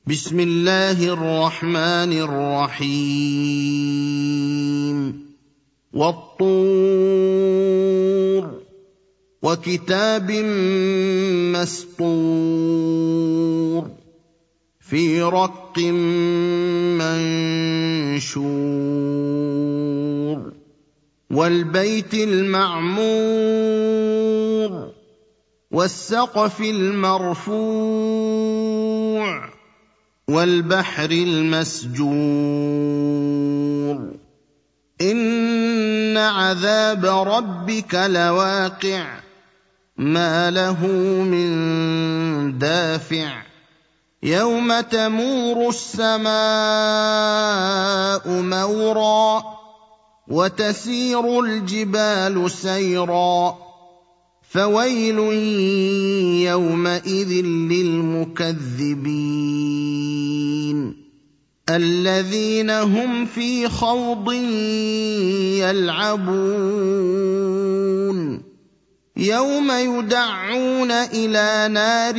بسم الله الرحمن الرحيم والطور وكتاب مسطور في رق منشور والبيت المعمور والسقف المرفوع والبحر المسجور إن عذاب ربك لواقع ما له من دافع يوم تمور السماء مورا وتسير الجبال سيرا فويل يومئذ للمكذبين الذين هم في خوض يلعبون يوم يدعون إلى نار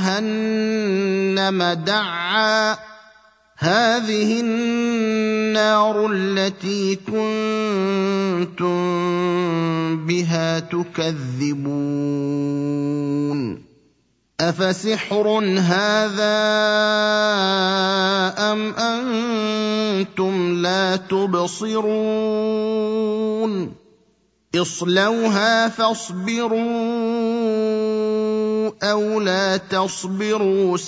جهنم دعا هذه النار التي كنتم بها تكذبون أفسحر هذا أم أنتم لا تبصرون اصلوها فاصبروا أو لا تصبروا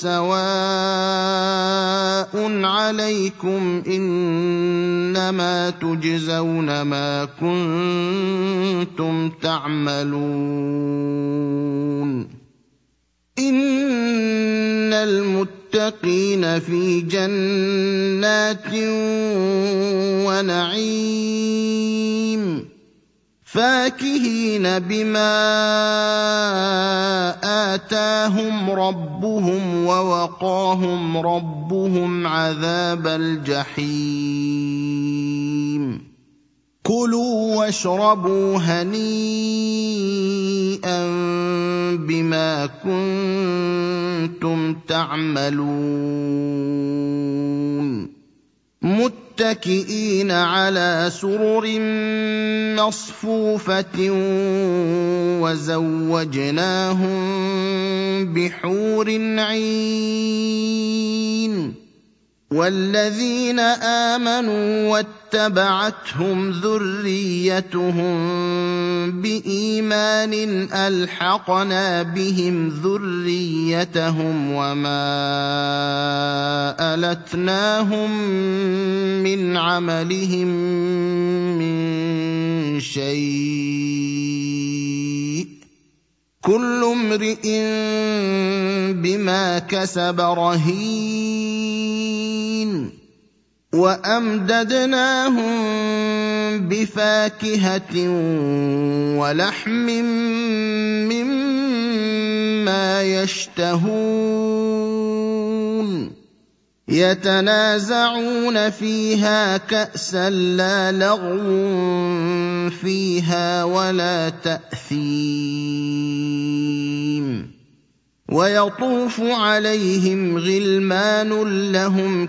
سواء عليكم إنما تجزون ما كنتم تعملون إن المتقين في جنات ونعيم فاكهين بما آتاهم ربهم ووقاهم ربهم عذاب الجحيم كلوا واشربوا هنيئا بما كنتم تعملون متكئين على سرر مصفوفة وزوجناهم بحور عين والذين آمنوا واتبعتهم ذريتهم بإيمان ألحقنا بهم ذريتهم وما ألتناهم من عملهم من شيء كل امرئ بما كسب رهين وأمددناهم بفاكهة ولحم مما يشتهون يتنازعون فيها كأسا لا لغو فيها ولا تأثيم ويطوف عليهم غلمان لهم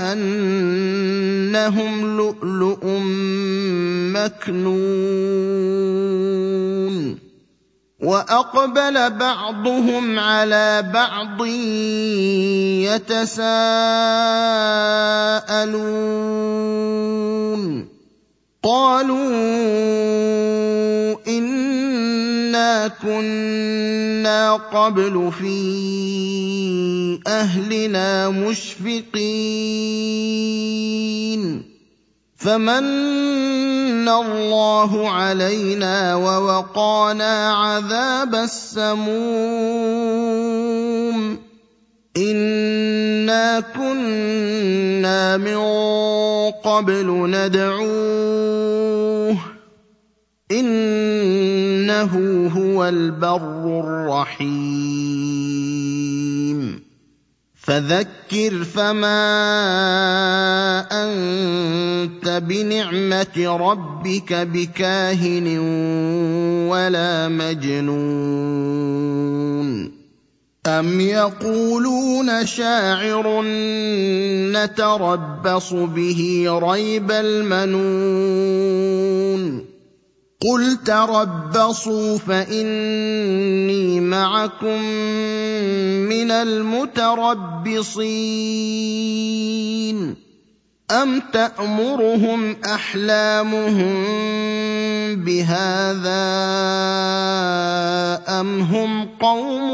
كأنهم لؤلؤ مكنون وأقبل بعضهم على بعض يتساءلون قالوا إنا كنا قبل في أهلنا مشفقين فمن الله علينا ووقانا عذاب السموم إنا كنا من قبل ندعوه إنه هو البر الرحيم فذكر فما أنت بنعمة ربك بكاهن ولا مجنون أَمْ يَقُولُونَ شَاعِرٌ نَّتَرَبَّصُ بِهِ رَيْبَ الْمَنُونِ قُلْ تَرَبَّصُوا فَإِنِّي مَعَكُم مِّنَ الْمُتَرَبِّصِينَ أَمْ تَأْمُرُهُمْ أَحْلَامُهُم بِهَٰذَا أَمْ هُمْ قَوْمٌ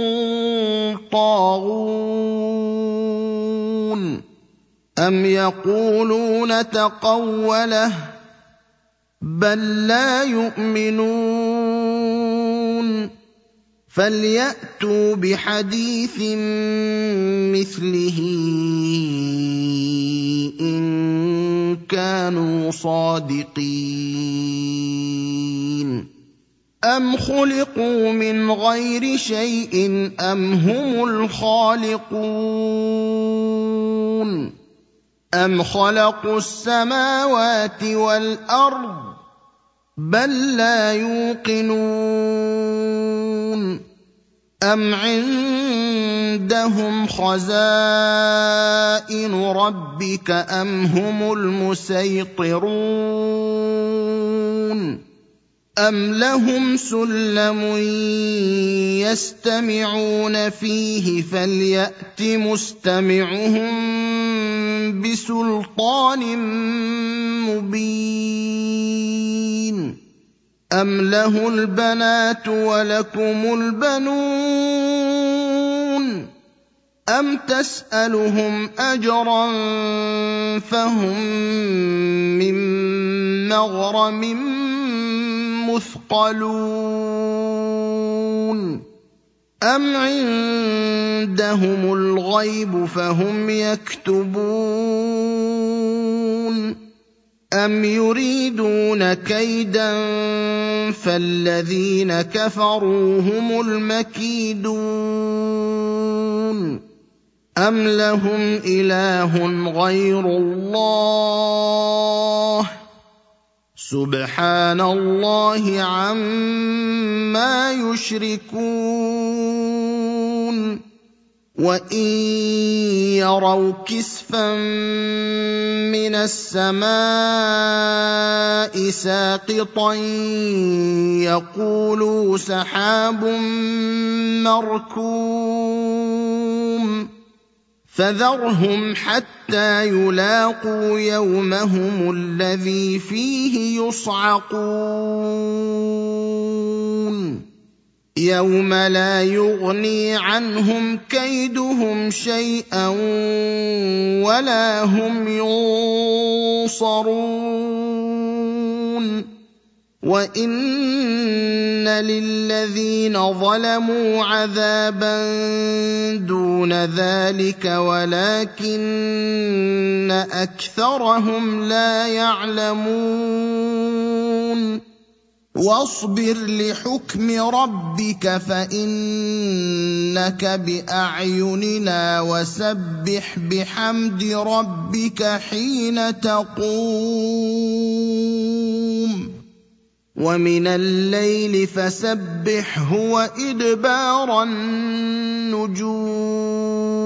طَاغُونَ أَمْ يَقُولُونَ تَقَوَّلَهُ ۚ بَل لَّا يُؤْمِنُونَ فَلْيَأْتُوا بِحَدِيثٍ مِّثْلِهِ إِن كَانُوا صَادِقِينَ أَمْ خُلِقُوا مِنْ غَيْرِ شَيْءٍ أَمْ هُمُ الْخَالِقُونَ أَمْ خَلَقُوا السَّمَاوَاتِ وَالْأَرْضَ بَل لَّا يُوقِنُونَ أَمْ عِندَهُمْ خَزَائِنُ رَبِّكَ أَمْ هُمُ الْمُصَيْطِرُونَ أَمْ لَهُمْ سُلَّمٌ يَسْتَمِعُونَ فِيهِ فَلْيَأْتِ مُسْتَمِعُهُم بِسُلْطَانٍ مُّبِينٍ أَمْ لَهُ الْبَنَاتُ وَلَكُمُ الْبَنُونَ أَمْ تَسْأَلُهُمْ أَجْرًا فَهُم مِّن مَّغْرَمٍ مُّثْقَلُونَ أَمْ عِندَهُمُ الْغَيْبُ فَهُمْ يَكْتُبُونَ أَمْ يُرِيدُونَ كَيْدًا فَالَّذِينَ كَفَرُوا هُمُ الْمَكِيدُونَ أَمْ لَهُمْ إِلَٰهٌ غَيْرُ اللَّهِ سُبْحَانَ اللَّهِ عَمَّا يُشْرِكُونَ وَإِن يَرَوْا كِسْفًا مِّنَ السَّمَاءِ سَاقِطًا يَقُولُوا سَحَابٌ مَّرْكُومٌ فَذَرْهُمْ حَتَّىٰ يُلَاقُوا يَوْمَهُمُ الَّذِي فِيهِ يُصْعَقُونَ يَوْمَ لَا يُغْنِي عَنْهُمْ كَيْدُهُمْ شَيْئًا وَلَا هُمْ يُنصَرُونَ وَإِنَّ لِلَّذِينَ ظَلَمُوا عَذَابًا دُونَ ذَٰلِكَ وَلَٰكِنَّ أَكْثَرَهُمْ لَا يَعْلَمُونَ وَاصْبِرْ لِحُكْمِ رَبِّكَ فَإِنَّكَ بِأَعْيُنِنَا وَسَبِّحْ بِحَمْدِ رَبِّكَ حِينَ تَقُومُ وَمِنَ اللَّيْلِ فَسَبِّحْهُ وَإِدْبَارَ النُّجُومِ